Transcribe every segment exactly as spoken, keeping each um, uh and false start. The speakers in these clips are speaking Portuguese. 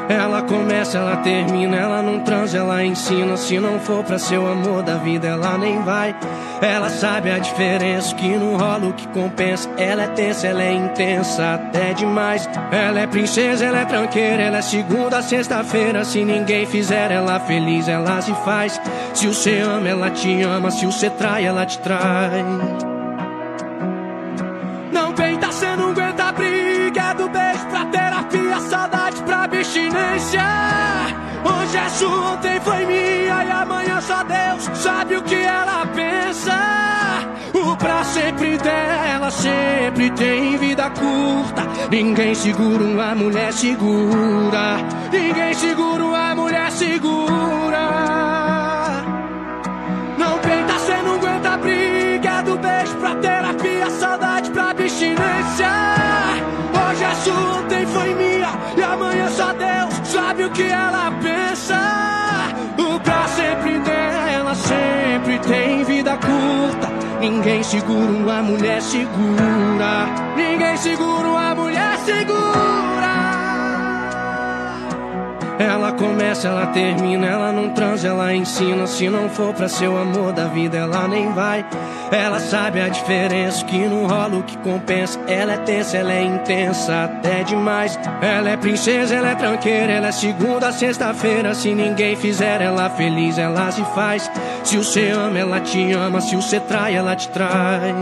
Ela começa, ela termina, ela não transa, ela ensina. Se não for pra ser o amor da vida, ela nem vai. Ela sabe a diferença, o que não rola, o que compensa. Ela é tensa, ela é intensa, até demais. Ela é princesa, ela é tranqueira, ela é segunda a sexta-feira. Se ninguém fizer ela feliz, ela se faz. Se você ama, ela te ama, se você trai, ela te trai. Não peita, cê não aguenta a briga, é do beijo pra terapia, saudade pra abstinência. Hoje é sua, ontem foi minha e amanhã só Deus sabe o que ela pensa. O pra sempre dela sempre tem vida curta. Ninguém segura uma mulher segura. Ninguém segura uma mulher segura. Não peita, cê não aguenta a briga, é do beijo pra terapia, saudade pra abstinência. Hoje é sua, ontem foi minha e amanhã só Deus sabe o que ela pensa. O pra sempre dela sempre tem vida curta. Ninguém segura uma mulher segura. Ninguém segura uma mulher segura. Ela começa, ela termina, ela não transa, ela ensina. Se não for pra ser o amor da vida, ela nem vai. Ela sabe a diferença, o que não rola, o que compensa. Ela é tensa, ela é intensa, até demais. Ela é princesa, ela é tranqueira, ela é segunda a sexta-feira. Se ninguém fizer ela feliz, ela se faz. Se você ama, ela te ama, se você trai, ela te trai.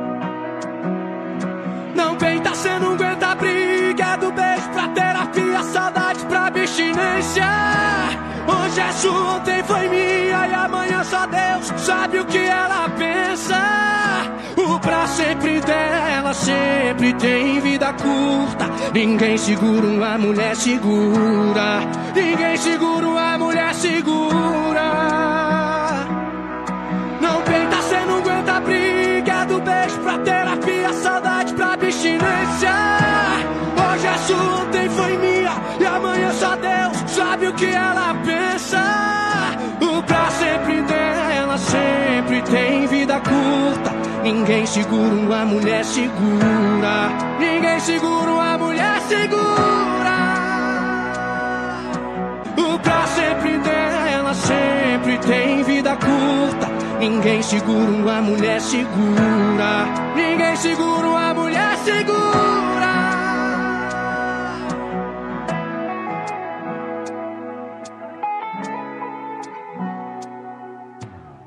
Não peita, cê não aguenta a briga, é do beijo pra terapia, saudade pra abstinência. Hoje é sua, ontem foi minha e amanhã só Deus sabe o que ela pensa. O pra sempre dela sempre tem vida curta. Ninguém segura uma mulher segura. Ninguém segura uma mulher segura. Não peita, cê não aguenta a briga, é do beijo pra terapia, saudade pra abstinência. Hoje é sua, ontem foi minha e amanhã só Deus sabe o que ela pensa. O pra sempre dela sempre tem vida curta. Ninguém segura uma mulher segura. Ninguém segura uma mulher segura. O pra sempre dela sempre tem vida curta. Ninguém segura uma mulher segura. Ninguém segura uma mulher segura.